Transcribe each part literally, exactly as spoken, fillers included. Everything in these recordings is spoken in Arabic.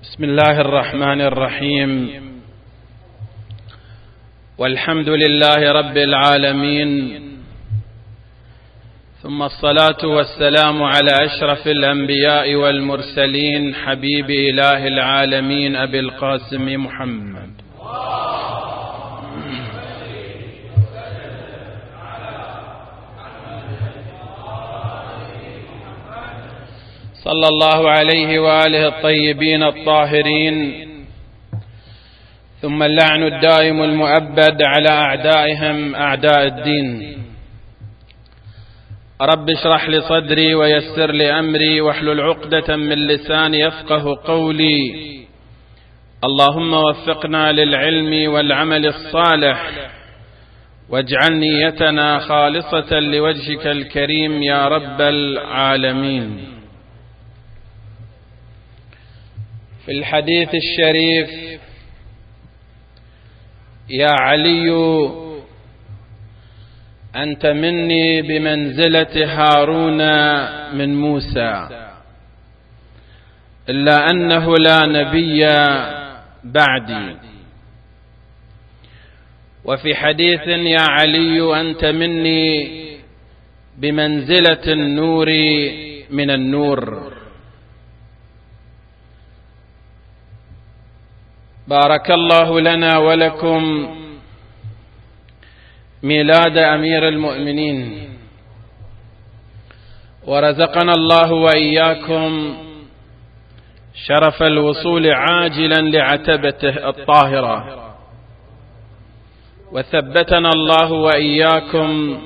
بسم الله الرحمن الرحيم، والحمد لله رب العالمين، ثم الصلاة والسلام على أشرف الأنبياء والمرسلين، حبيب إله العالمين أبي القاسم محمد. صلى الله عليه وآله الطيبين الطاهرين، ثم اللعن الدائم المؤبد على أعدائهم أعداء الدين. رب اشرح لي صدري ويسر لي أمري واحلل عقدة من لساني يفقه قولي. اللهم وفقنا للعلم والعمل الصالح، واجعل نيتنا خالصة لوجهك الكريم يا رب العالمين. في الحديث الشريف: يا علي أنت مني بمنزلة هارون من موسى، إلا أنه لا نبي بعدي. وفي حديث: يا علي أنت مني بمنزلة النور من النور. بارك الله لنا ولكم ميلاد أمير المؤمنين، ورزقنا الله وإياكم شرف الوصول عاجلا لعتبته الطاهرة، وثبتنا الله وإياكم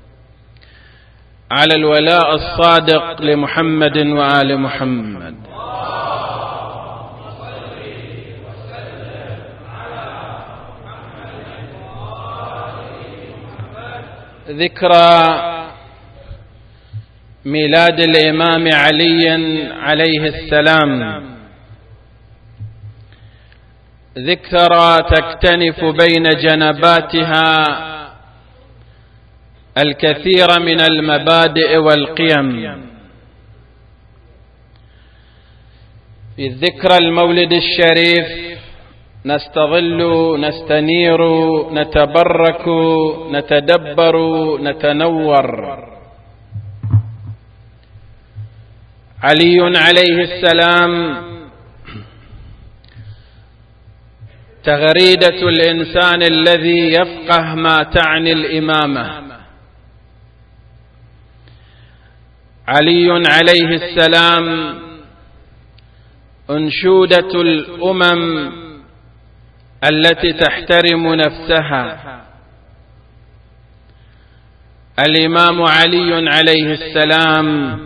على الولاء الصادق لمحمد وآل محمد. ذكرى ميلاد الإمام علي عليه السلام ذكرى تكتنف بين جنباتها الكثير من المبادئ والقيم. في ذكرى المولد الشريف نستظل، نستنير، نتبرك، نتدبر، نتنور. علي عليه السلام تغريدة الإنسان الذي يفقه ما تعني الإمامة. علي عليه السلام أنشودة الأمم التي تحترم نفسها. الإمام علي عليه السلام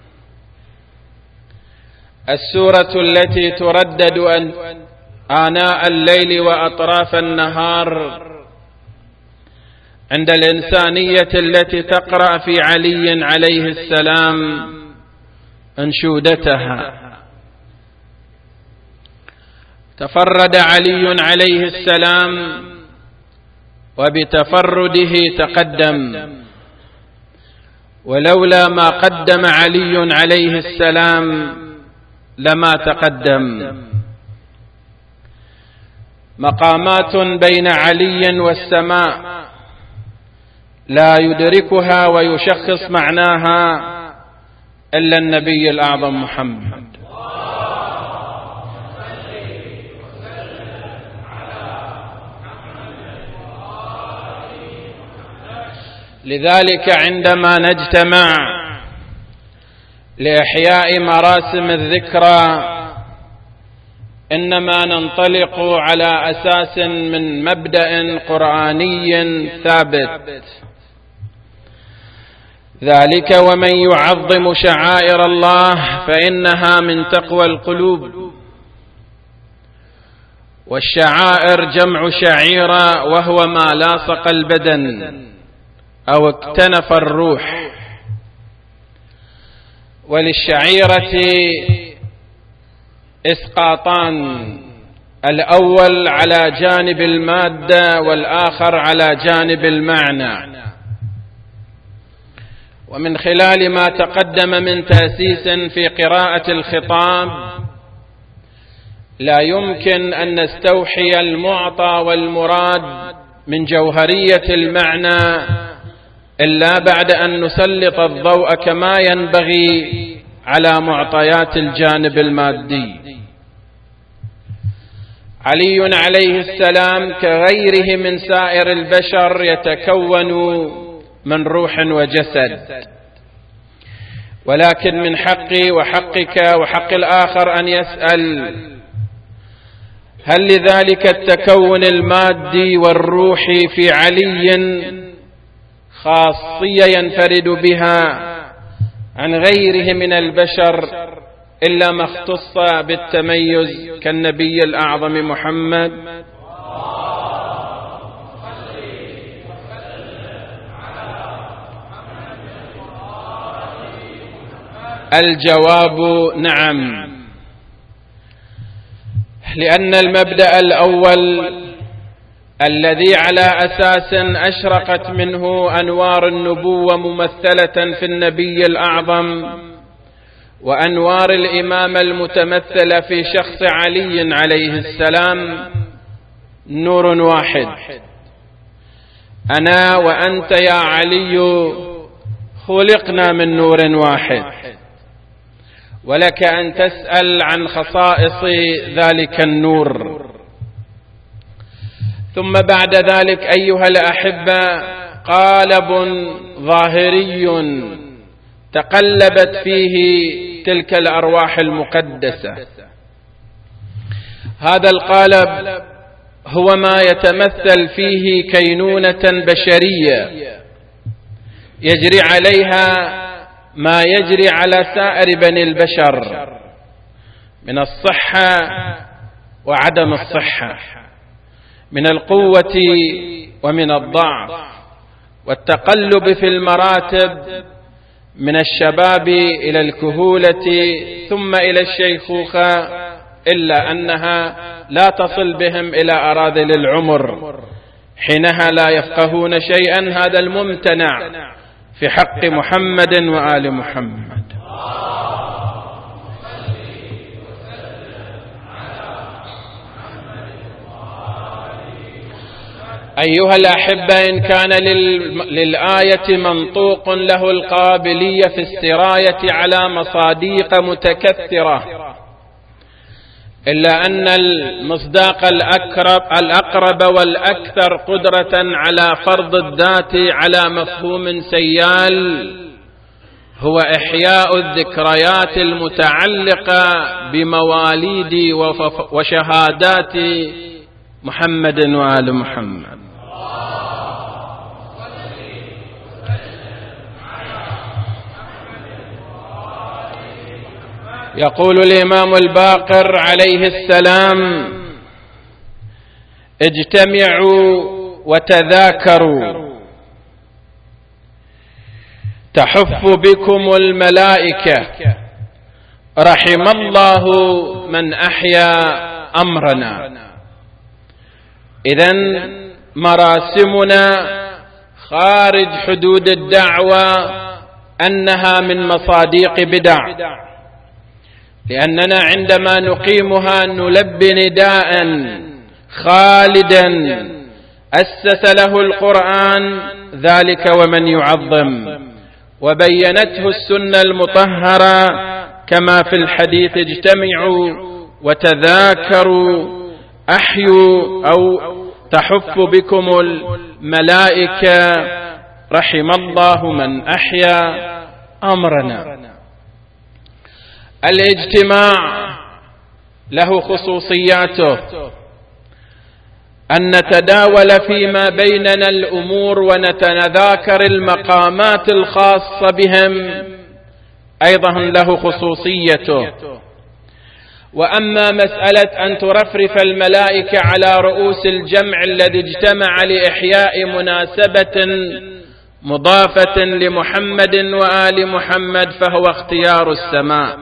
السورة التي تردد آناء الليل وأطراف النهار عند الإنسانية التي تقرأ في علي عليه السلام أنشودتها. تفرد علي عليه السلام، وبتفرده تقدم، ولولا ما قدم علي عليه السلام لما تقدم. مقامات بين علي والسماء لا يدركها ويشخص معناها إلا النبي الأعظم محمد. لذلك عندما نجتمع لإحياء مراسم الذكرى إنما ننطلق على أساس من مبدأ قرآني ثابت، ذلك ومن يعظم شعائر الله فإنها من تقوى القلوب. والشعائر جمع شعيرة، وهو ما لاصق البدن أو اكتنف الروح. وللشعيرة إسقاطان: الأول على جانب المادة، والآخر على جانب المعنى. ومن خلال ما تقدم من تأسيس في قراءة الخطاب لا يمكن أن نستوحي المعطى والمراد من جوهرية المعنى إلا بعد أن نسلط الضوء كما ينبغي على معطيات الجانب المادي. علي عليه السلام كغيره من سائر البشر يتكون من روح وجسد، ولكن من حقي وحقك وحق الآخر أن يسأل: هل لذلك التكون المادي والروحي في علي خاصية ينفرد بها عن غيره من البشر إلا ما اختص بالتميز كالنبي الأعظم محمد؟ الجواب نعم، لأن المبدأ الأول الذي على أساس أشرقت منه أنوار النبوة ممثلة في النبي الأعظم، وأنوار الإمامة المتمثلة في شخص علي عليه السلام، نور واحد. أنا وأنت يا علي خلقنا من نور واحد، ولك أن تسأل عن خصائص ذلك النور. ثم بعد ذلك أيها الأحبة، قالب ظاهري تقلبت فيه تلك الأرواح المقدسة. هذا القالب هو ما يتمثل فيه كينونة بشرية يجري عليها ما يجري على سائر بني البشر من الصحة وعدم الصحة، من القوة ومن الضعف، والتقلب في المراتب من الشباب إلى الكهولة ثم إلى الشيخوخة، إلا أنها لا تصل بهم إلى أراذل العمر، حينها لا يفقهون شيئا. هذا الممتنع في حق محمد وآل محمد. أيها الأحبة، إن كان للآية منطوق له القابلية في السراية على مصاديق متكثرة، إلا أن المصداق الأقرب, الأقرب والأكثر قدرة على فرض الذات على مفهوم سيال هو إحياء الذكريات المتعلقة بمواليد وشهادات محمد وآل محمد. يقول الإمام الباقر عليه السلام: اجتمعوا وتذاكروا تحف بكم الملائكة، رحم الله من أحيا أمرنا. إذن مراسمنا خارج حدود الدعوة أنها من مصاديق بدع، لأننا عندما نقيمها نلبي نداء خالدا أسس له القرآن ذلك ومن يعظم، وبينته السنة المطهرة كما في الحديث: اجتمعوا وتذاكروا أحيوا أو تحف بكم الملائكة، رحم الله من أحيا أمرنا. الاجتماع له خصوصياته، أن نتداول فيما بيننا الأمور ونتذاكر المقامات الخاصة بهم أيضا له خصوصيته. وأما مسألة أن ترفرف الملائكة على رؤوس الجمع الذي اجتمع لإحياء مناسبة مضافة لمحمد وآل محمد فهو اختيار السماء.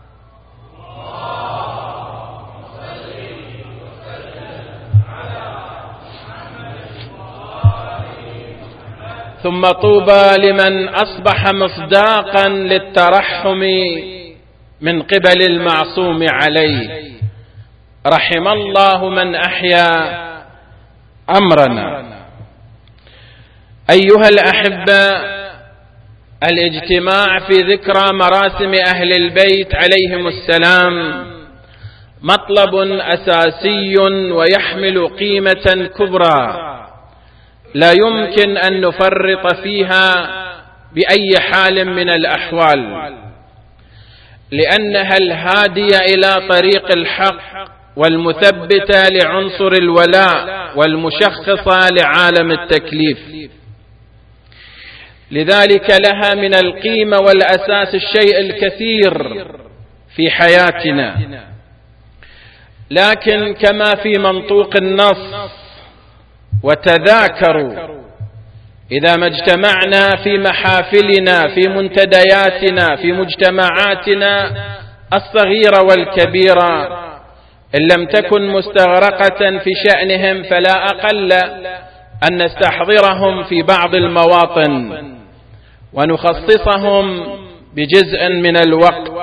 ثم طوبى لمن أصبح مصداقا للترحم من قبل المعصوم عليه، رحم الله من أحيا أمرنا. أيها الأحبة، الاجتماع في ذكرى مراسم أهل البيت عليهم السلام مطلب أساسي ويحمل قيمة كبرى لا يمكن أن نفرط فيها بأي حال من الأحوال، لأنها الهادية إلى طريق الحق والمثبتة لعنصر الولاء والمشخصة لعالم التكليف. لذلك لها من القيمة والأساس الشيء الكثير في حياتنا، لكن كما في منطوق النص: وتذاكروا إذا ما اجتمعنا في محافلنا، في منتدياتنا، في مجتمعاتنا الصغيرة والكبيرة، إن لم تكن مستغرقة في شأنهم فلا أقل أن نستحضرهم في بعض المواطن ونخصصهم بجزء من الوقت.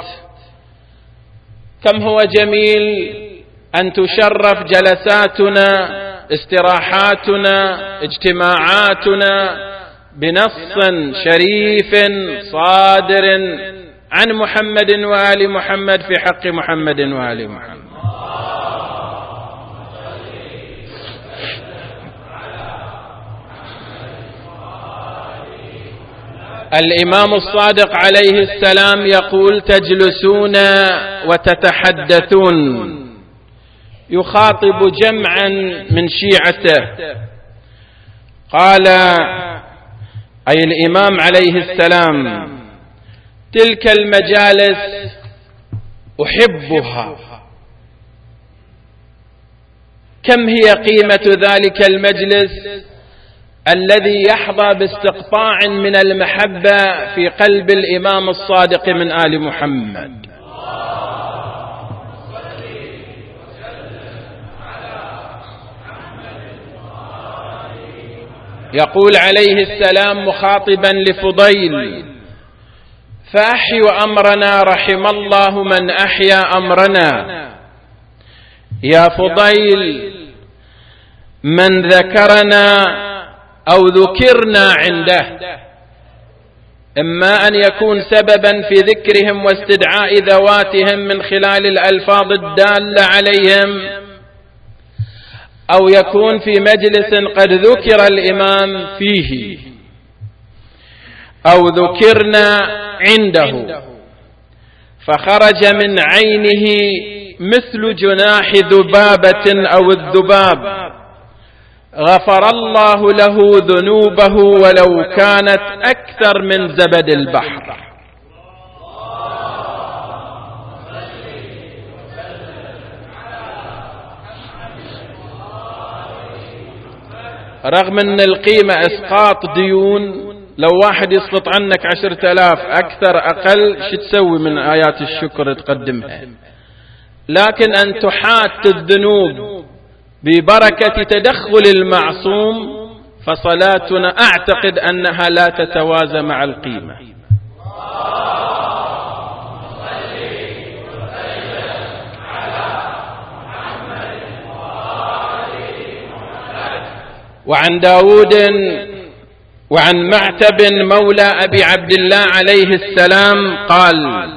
كم هو جميل أن تشرف جلساتنا، استراحاتنا، اجتماعاتنا بنص شريف صادر عن محمد وآل محمد في حق محمد وآل محمد. الإمام الصادق عليه السلام يقول: تجلسون وتتحدثون، يخاطب جمعا من شيعته. قال أي الإمام عليه السلام: تلك المجالس أحبها. كم هي قيمة ذلك المجلس الذي يحظى باستقطاع من المحبة في قلب الإمام الصادق من آل محمد. يقول عليه السلام مخاطبا لفضيل: فأحيوا أمرنا رحم الله من أحيا أمرنا. يا فضيل، من ذكرنا أو ذكرنا عنده إما أن يكون سببا في ذكرهم واستدعاء ذواتهم من خلال الألفاظ الدالة عليهم، أو يكون في مجلس قد ذكر الإمام فيه، أو ذكرنا عنده فخرج من عينه مثل جناح ذبابة أو الذباب، غفر الله له ذنوبه ولو كانت أكثر من زبد البحر. رغم أن القيمة إسقاط ديون، لو واحد يسقط عنك عشرة آلاف أكثر أقل شو تسوي من آيات الشكر تقدمها؟ لكن أن تحات الذنوب ببركة تدخل المعصوم، فصلاتنا أعتقد أنها لا تتوازى مع القيمة. وعن داود وعن معتب مولى أبي عبد الله عليه السلام قال: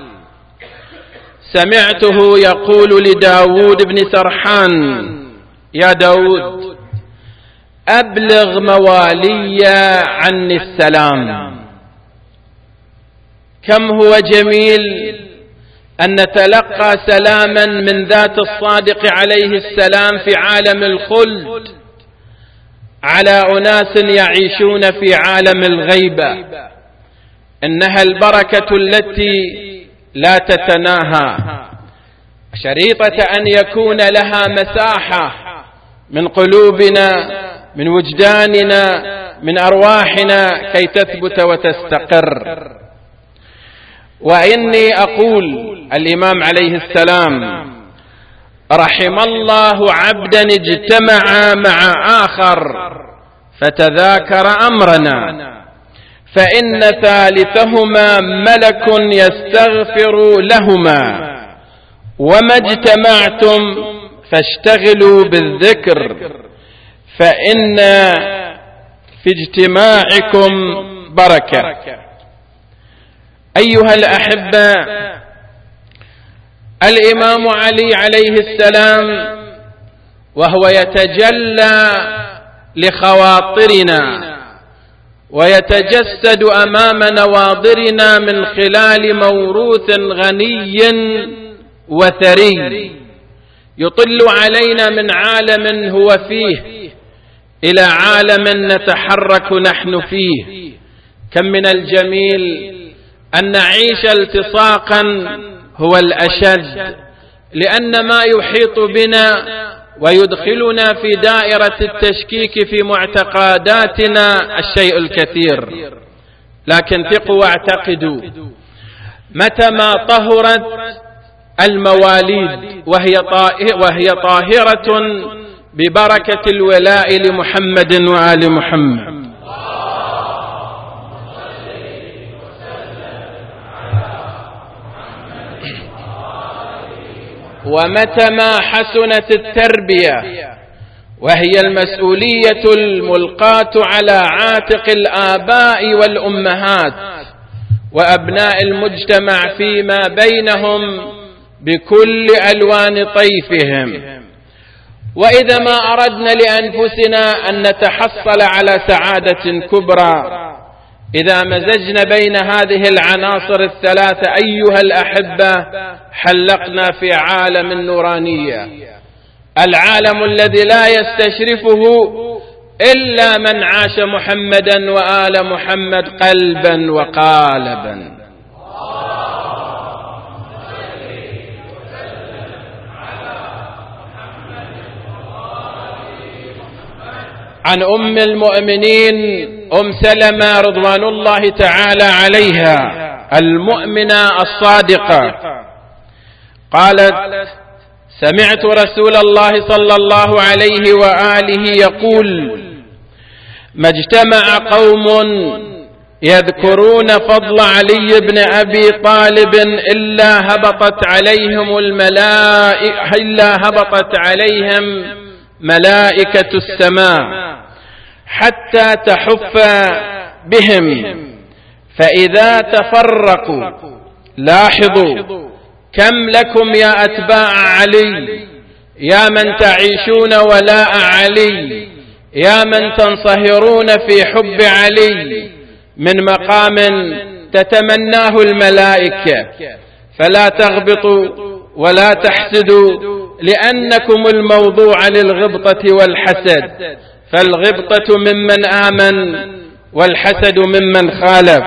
سمعته يقول لداود بن سرحان: يا داود، أبلغ موالي عني السلام. كم هو جميل أن نتلقى سلاما من ذات الصادق عليه السلام في عالم الخلد على أناس يعيشون في عالم الغيبة. إنها البركة التي لا تتناهى، شريطة أن يكون لها مساحة من قلوبنا، من وجداننا، من أرواحنا كي تثبت وتستقر. وإني أقول الإمام عليه السلام: رحم الله عبدا اجتمع مع آخر فتذاكر أمرنا، فإن ثالثهما ملك يستغفر لهما، وما اجتمعتم فاشتغلوا بالذكر فإن في اجتماعكم بركة. أيها الأحبة، الإمام علي عليه السلام وهو يتجلى لخواطرنا ويتجسد أمام نواظرنا من خلال موروث غني وثري يطل علينا من عالم هو فيه إلى عالم نتحرك نحن فيه. كم من الجميل أن نعيش التصاقا هو الأشد، لأن ما يحيط بنا ويدخلنا في دائرة التشكيك في معتقداتنا الشيء الكثير. لكن ثقوا واعتقدوا، متى ما طهرت المواليد وهي طاهرة ببركة الولاء لمحمد وآل محمد، ومتى ما حسنت التربية وهي المسؤولية الملقاة على عاتق الآباء والأمهات وأبناء المجتمع فيما بينهم بكل ألوان طيفهم، وإذا ما أردنا لأنفسنا أن نتحصل على سعادة كبرى إذا مزجنا بين هذه العناصر الثلاثة أيها الأحبة حلقنا في عالم النورانية، العالم الذي لا يستشرفه إلا من عاش محمدا وآل محمد قلبا وقالبا. عن أم المؤمنين أم سلمة رضوان الله تعالى عليها المؤمنة الصادقة قالت: سمعت رسول الله صلى الله عليه وآله يقول: ما اجتمع قوم يذكرون فضل علي بن أبي طالب إلا هبطت عليهم الملائكة إلا هبطت عليهم ملائكة السماء حتى تحف بهم، فإذا تفرقوا لاحظوا كم لكم يا أتباع علي، يا من تعيشون ولاء علي، يا من تنصهرون في حب علي، من مقام تتمناه الملائكة، فلا تغبطوا ولا تحسدوا لأنكم الموضوع للغبطة والحسد، فالغبطة ممن آمن والحسد ممن خالف.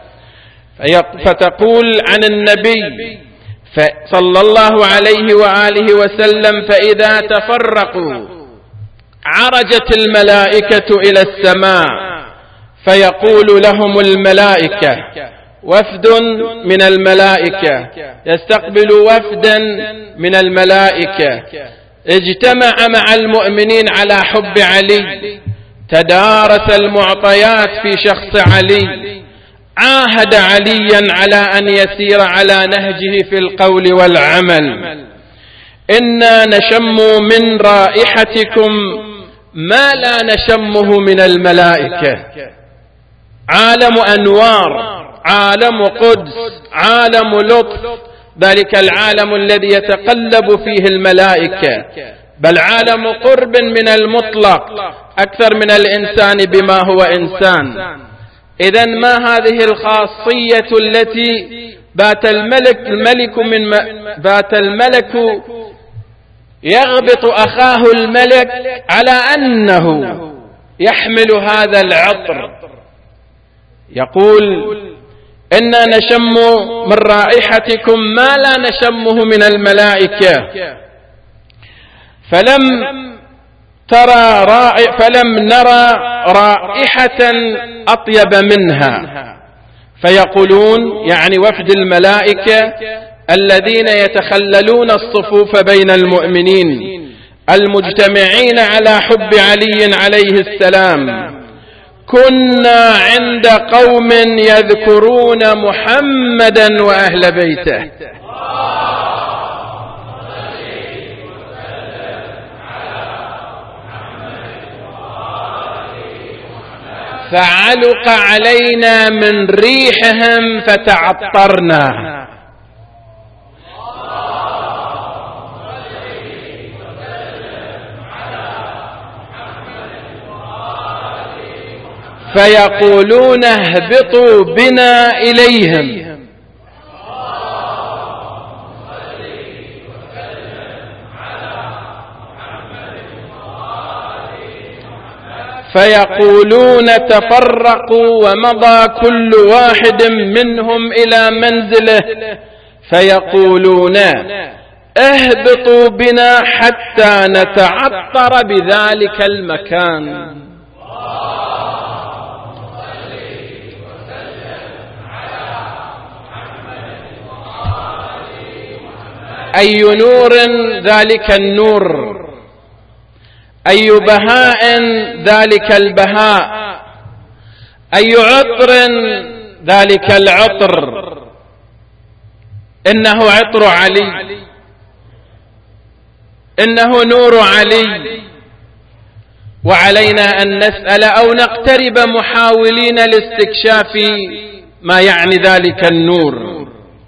فتقول عن النبي صلى الله عليه وآله وسلم: فإذا تفرقوا عرجت الملائكة إلى السماء فيقول لهم الملائكة، وفد من الملائكة يستقبل وفدا من الملائكة اجتمع مع المؤمنين على حب علي، تدارس المعطيات في شخص علي، عاهد عليا على أن يسير على نهجه في القول والعمل. إنا نشم من رائحتكم ما لا نشمه من الملائكة. عالم أنوار، عالم قدس، عالم لطف، ذلك العالم الذي يتقلب فيه الملائكة، بل عالم قرب من المطلق أكثر من الإنسان بما هو إنسان. إذن ما هذه الخاصية التي بات الملك الملك من بات الملك يغبط أخاه الملك على أنه يحمل هذا العطر، يقول: إنا نشم من رائحتكم ما لا نشمه من الملائكة، فلم ترى رائح فلم نرى رائحة أطيب منها. فيقولون يعني وفد الملائكة الذين يتخللون الصفوف بين المؤمنين المجتمعين على حب علي عليه السلام: كنا عند قوم يذكرون محمدا وأهل بيته. فعلق علينا من ريحهم فتعطرنا. فيقولون اهبطوا بنا إليهم. فيقولون تفرقوا ومضى كل واحد منهم إلى منزله، فيقولون اهبطوا بنا حتى نتعطر بذلك المكان. أي نور ذلك النور، أي بهاء ذلك البهاء، أي عطر ذلك العطر. إنه عطر علي، إنه نور علي. وعلينا أن نسأل أو نقترب محاولين لاستكشاف ما يعني ذلك النور،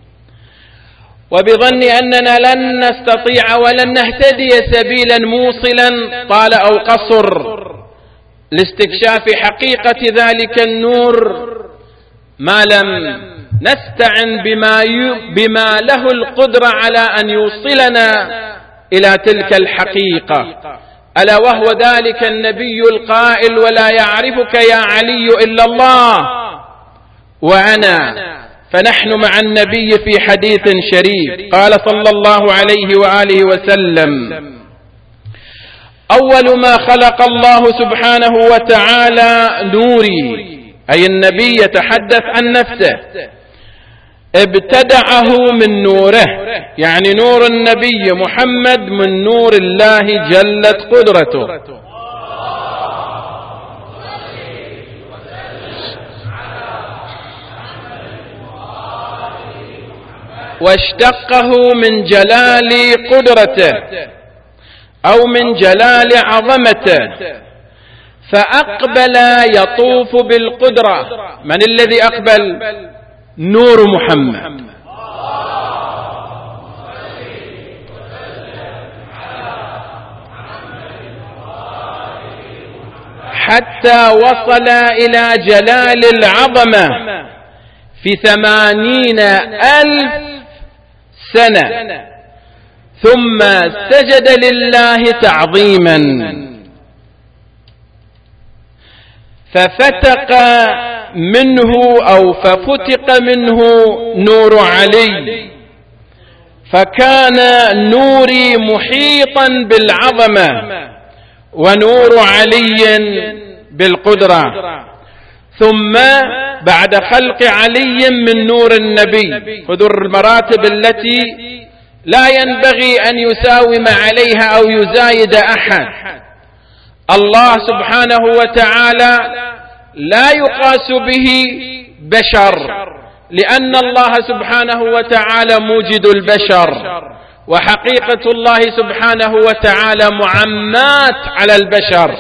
وبظن أننا لن نستطيع ولن نهتدي سبيلا موصلا طال أو قصر لاستكشاف حقيقة ذلك النور ما لم نستعن بما, بما له القدرة على أن يوصلنا إلى تلك الحقيقة، ألا وهو ذلك النبي القائل: ولا يعرفك يا علي إلا الله وأنا. فنحن مع النبي في حديث شريف قال صلى الله عليه وآله وسلم: أول ما خلق الله سبحانه وتعالى نوري، أي النبي يتحدث عن نفسه، ابتدعه من نوره، يعني نور النبي محمد من نور الله جلت قدرته. واشتقه من جلال قدرته أو من جلال عظمته، فأقبل يطوف بالقدرة. من الذي أقبل؟ نور محمد. حتى وصل إلى جلال العظمة في ثمانين ألف سنة، ثم سجد لله تعظيما، ففتق منه أو ففتق منه نور علي، فكان نوري محيطا بالعظمة ونور علي بالقدرة. ثم بعد خلق علي من نور النبي، خذوا المراتب التي لا ينبغي أن يساوم عليها أو يزايد أحد. الله سبحانه وتعالى لا يقاس به بشر، لأن الله سبحانه وتعالى موجد البشر، وحقيقة الله سبحانه وتعالى معمات على البشر.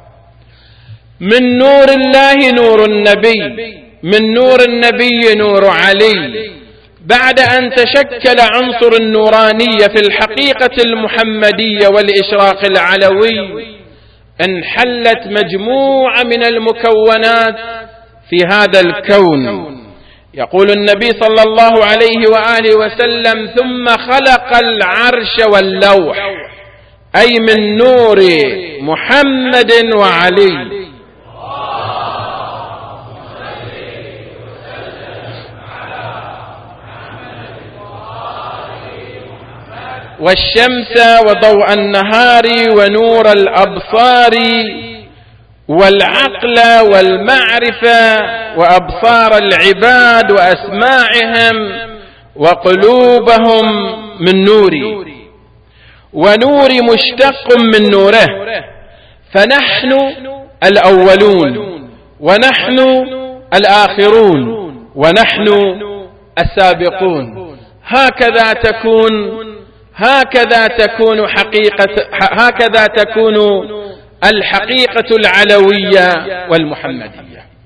من نور الله نور النبي، من نور النبي نور علي. بعد أن تشكل عنصر النورانية في الحقيقة المحمدية والإشراق العلوي، انحلت مجموعة من المكونات في هذا الكون. يقول النبي صلى الله عليه وآله وسلم: ثم خلق العرش واللوح، أي من نور محمد وعلي. والشمس وضوء النهار ونور الأبصار والعقل والمعرفة وأبصار العباد وأسماعهم وقلوبهم من نوري، ونوري مشتق من نوره. فنحن الأولون ونحن الآخرون ونحن السابقون. هكذا تكون هكذا تكون حقيقة هكذا تكون الحقيقة العلوية والمحمدية.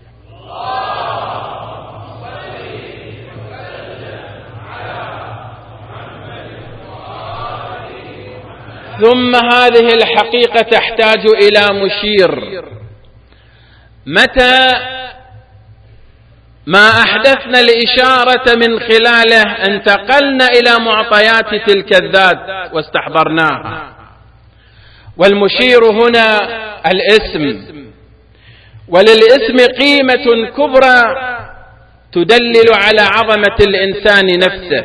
ثم هذه الحقيقة تحتاج إلى مشير. متى ما أحدثنا الإشارة من خلاله انتقلنا إلى معطيات تلك الذات واستحضرناها. والمشير هنا الاسم، وللاسم قيمة كبرى تدلل على عظمة الإنسان نفسه.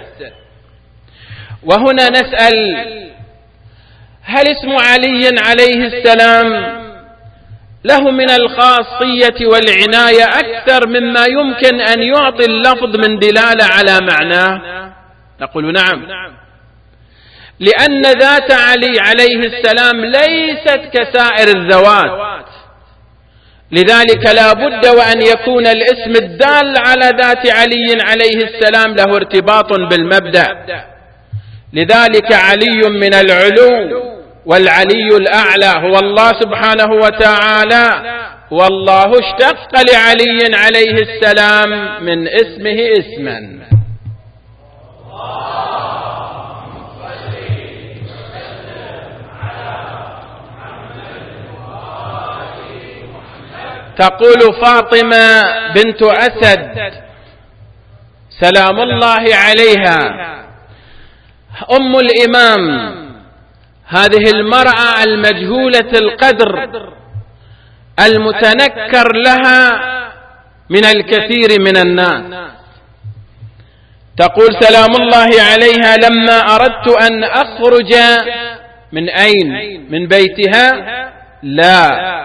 وهنا نسأل: هل اسم علي عليه السلام له من الخاصية والعناية أكثر مما يمكن أن يعطي اللفظ من دلالة على معناه؟ نقول نعم، لأن ذات علي عليه السلام ليست كسائر الذوات، لذلك لا بد وأن يكون الاسم الدال على ذات علي عليه السلام له ارتباط بالمبدأ. لذلك علي من العلو، والعلي الأعلى هو الله سبحانه وتعالى، والله اشتق لعلي عليه السلام من اسمه اسما. تقول فاطمة بنت أسد سلام الله عليها أم الإمام، هذه المرأة المجهولة القدر المتنكر لها من الكثير من الناس، تقول سلام الله عليها: لما أردت أن أخرج من أين؟ من بيتها؟ لا،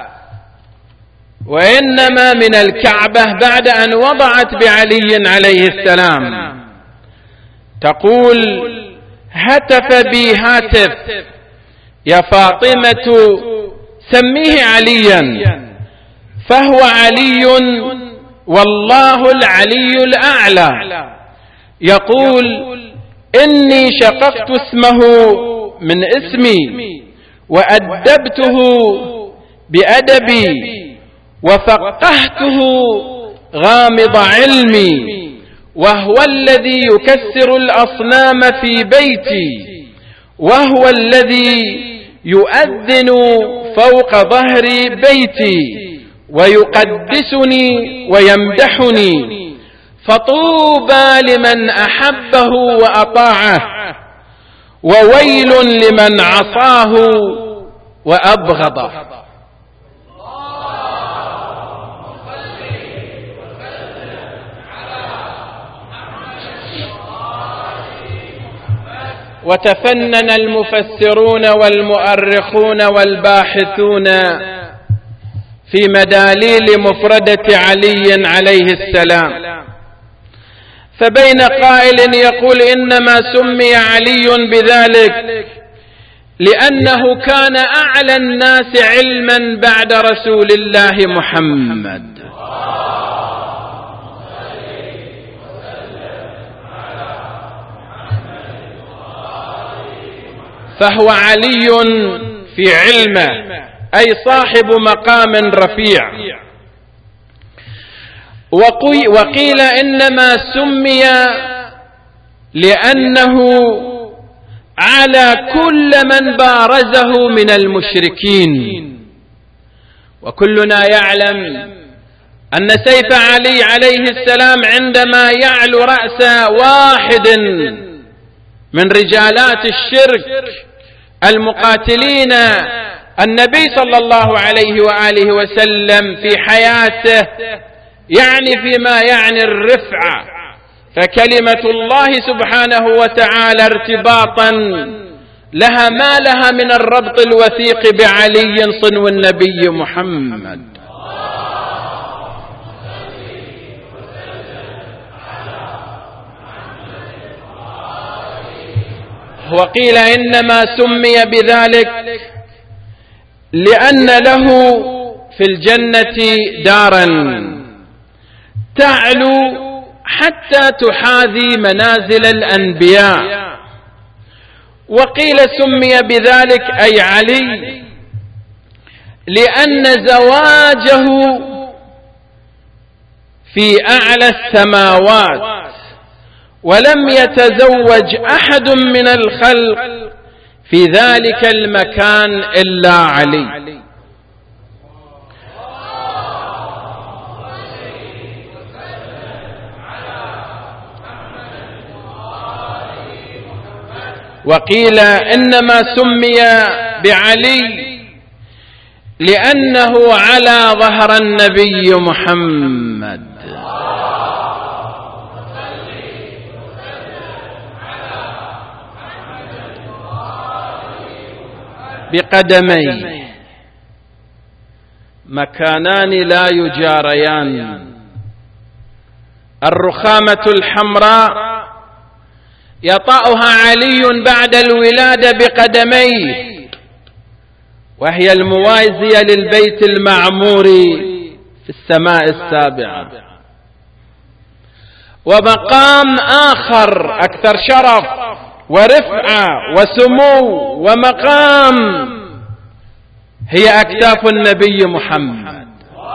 وإنما من الكعبة بعد أن وضعت بعلي عليه السلام. تقول: هتف بي هاتف: يا فاطمة سميه عليا، فهو علي والله العلي الأعلى. يقول: إني شققت اسمه من اسمي وأدبته بأدبي وفقهته غامض علمي، وهو الذي يكسر الأصنام في بيتي، وهو الذي يؤذن فوق ظهر بيتي ويقدسني ويمدحني، فطوبى لمن أحبه وأطاعه، وويل لمن عصاه وأبغضه. وتفنن المفسرون والمؤرخون والباحثون في مداليل مفردة علي عليه السلام، فبين قائل يقول: إنما سمي علي بذلك لأنه كان أعلى الناس علما بعد رسول الله محمد، فهو علي في علمه، أي صاحب مقام رفيع. وقيل إنما سمي لأنه على كل من بارزه من المشركين. وكلنا يعلم أن سيف علي عليه السلام عندما يعلو رأس واحد من رجالات الشرك المقاتلين النبي صلى الله عليه وآله وسلم في حياته، يعني فيما يعني الرفعة، فكلمة الله سبحانه وتعالى ارتباطا لها ما لها من الربط الوثيق بعلي صنو النبي محمد. وقيل إنما سمي بذلك لأن له في الجنة دارا تعلو حتى تحاذي منازل الأنبياء. وقيل سمي بذلك أي علي لأن زواجه في أعلى السماوات، ولم يتزوج أحد من الخلق في ذلك المكان إلا علي. وقيل إنما سمي بعلي لأنه على ظهر النبي محمد بقدميه، مكانان لا يجاريان. الرخامة الحمراء يطأها علي بعد الولادة بقدميه، وهي الموازية للبيت المعمور في السماء السابعة. ومقام آخر أكثر شرف ورفعة وسمو ومقام هي أكتاف النبي محمد.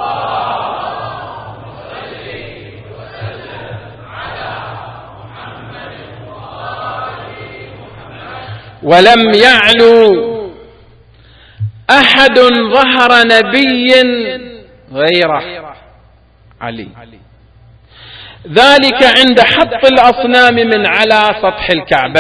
ولم يعلو أحد ظهر نبي غيره علي، ذلك عند حط الأصنام من على سطح الكعبة.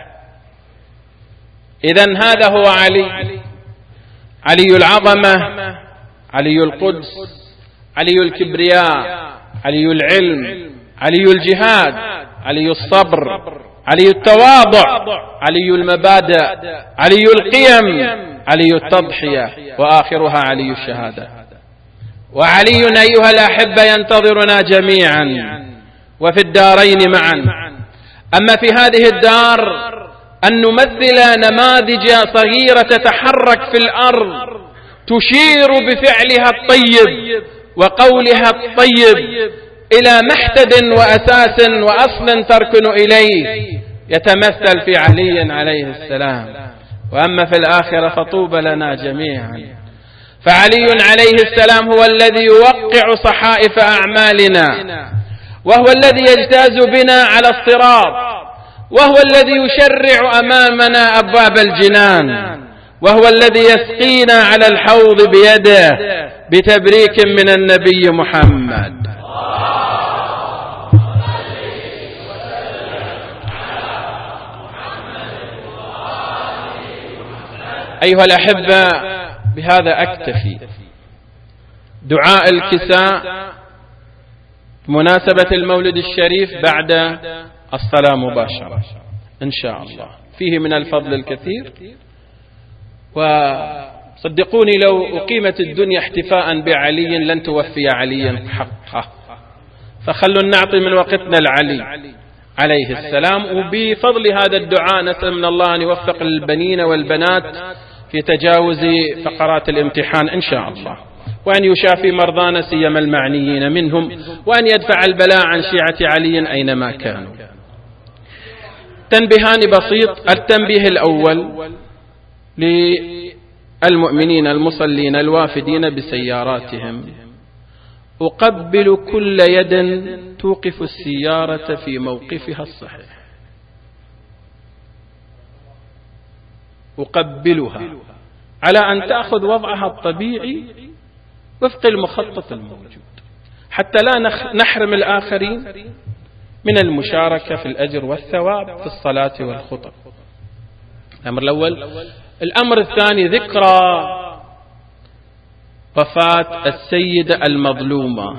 إذن هذا هو علي، علي العظمة، علي القدس، علي الكبرياء، علي العلم، علي الجهاد، علي الصبر، علي التواضع، علي المبادئ، علي القيم، علي التضحية، وآخرها علي الشهادة. وعلي أيها الأحبة ينتظرنا جميعا وفي الدارين معا. أما في هذه الدار أن نمثل نماذج صغيرة تتحرك في الأرض تشير بفعلها الطيب وقولها الطيب إلى محتد وأساس وأصل تركن إليه يتمثل في علي عليه السلام. وأما في الآخرة فطوبى لنا جميعا. فعلي عليه السلام هو الذي يوقع صحائف أعمالنا، وهو الذي يجتاز بنا على الصراط، وهو الذي يشرع أمامنا أبواب الجنان، وهو الذي يسقينا على الحوض بيده بتبريك من النبي محمد. أيها الأحبة، بهذا أكتفي. دعاء الكساء بمناسبة المولد الشريف بعد الصلاة مباشرة إن شاء الله، فيه من الفضل الكثير. وصدقوني لو أقيمت الدنيا احتفاء بعلي لن توفي عليا حقه، فخلوا نعطي من وقتنا لعلي عليه السلام. وبفضل هذا الدعاء نسأل من الله أن يوفق البنين والبنات في تجاوز فقرات الامتحان إن شاء الله، وأن يشافي مرضانا سيما المعنيين منهم، وأن يدفع البلاء عن شيعة علي أينما كانوا. تنبيهان بسيط. التنبيه الأول للمؤمنين المصلين الوافدين بسياراتهم: أقبل كل يد توقف السيارة في موقفها الصحيح، أقبلها على أن تأخذ وضعها الطبيعي وفق المخطط الموجود، حتى لا نحرم الآخرين من المشاركة في الأجر والثواب في الصلاة والخطب. الأمر الأول. الأمر الثاني: ذكرى وفاة السيدة المظلومة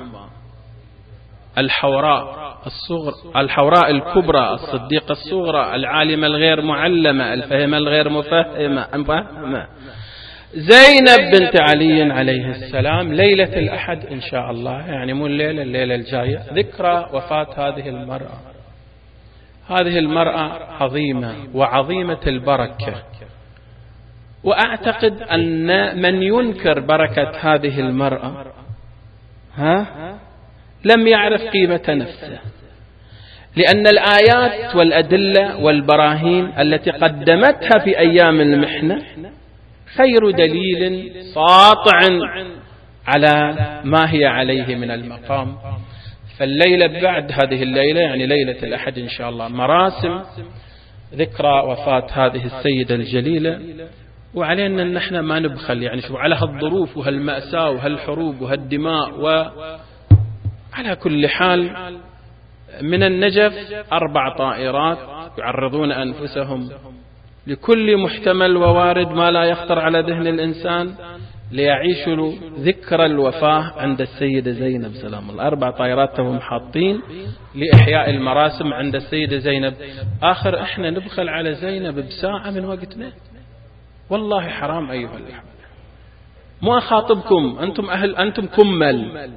الحوراء الصغرى الحوراء الكبرى الصديقة الصغرى العالمة الغير معلمة الفهمة الغير مفهمة زينب بنت علي عليه السلام، ليلة الأحد إن شاء الله، يعني مو الليلة الليلة الجاية، ذكرى وفاة هذه المرأة. هذه المرأة عظيمة وعظيمة البركة، وأعتقد أن من ينكر بركة هذه المرأة ها لم يعرف قيمة نفسه، لأن الآيات والأدلة والبراهين التي قدمتها في أيام المحنة خير دليل ساطع على ما هي عليه من المقام. فالليلة بعد هذه الليلة، يعني ليلة الأحد إن شاء الله، مراسم ذكرى وفاة هذه السيدة الجليلة، وعلينا أن احنا ما نبخل، يعني شو على هالظروف وهالمأساة وهالحروب وهالدماء. وعلى كل حال من النجف أربع طائرات يعرضون أنفسهم لكل محتمل ووارد ما لا يخطر على ذهن الإنسان ليعيشوا ذكرى الوفاة عند السيدة زينب سلام الله. أربع طائرات هم حاطين لإحياء المراسم عند السيدة زينب. آخر إحنا نبخل على زينب بساعة من وقتنا؟ والله حرام أيها الأحبة. مو أخاطبكم، أنتم أهل، أنتم كمل،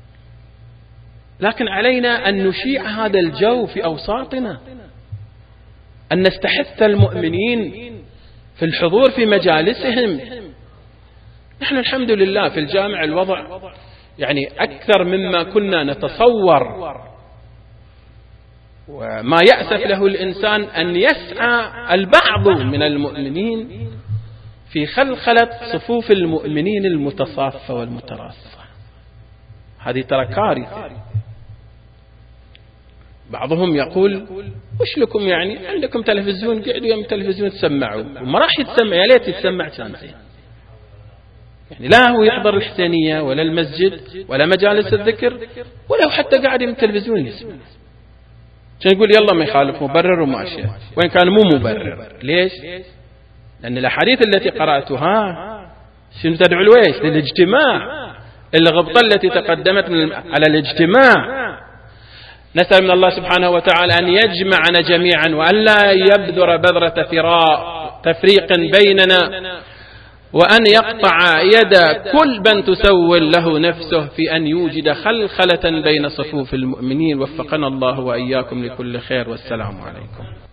لكن علينا أن نشيع هذا الجو في أوساطنا، أن نستحث المؤمنين في الحضور في مجالسهم. نحن الحمد لله في الجامع الوضع يعني أكثر مما كنا نتصور، وما يأسف له الإنسان أن يسعى البعض من المؤمنين في خلخلة صفوف المؤمنين المتصافة والمتراصة. هذه ترى كارثة. بعضهم يقول وش لكم يعني عندكم تلفزيون، قعدوا يوم التلفزيون تسمعوا، وما راح يتسمع، يا ليت يتسمع كان زين. يعني لا هو يحضر الحسينية ولا المسجد ولا مجالس الذكر، ولو حتى قاعد من التلفزيون يسمع. كان يقول يلا ما يخالف، مبرر وماشي، وين كان مو مبرر. ليش؟ لأن الأحاديث التي قرأتها شنو تدعو لويش؟ للاجتماع. الغبطة التي تقدمت على الاجتماع. نسأل من الله سبحانه وتعالى أن يجمعنا جميعا، وأن لا يبذر بذرة ثراء تفريق بيننا، وأن يقطع يد كل من تسول له نفسه في أن يوجد خلخلة بين صفوف المؤمنين. وفقنا الله وإياكم لكل خير، والسلام عليكم.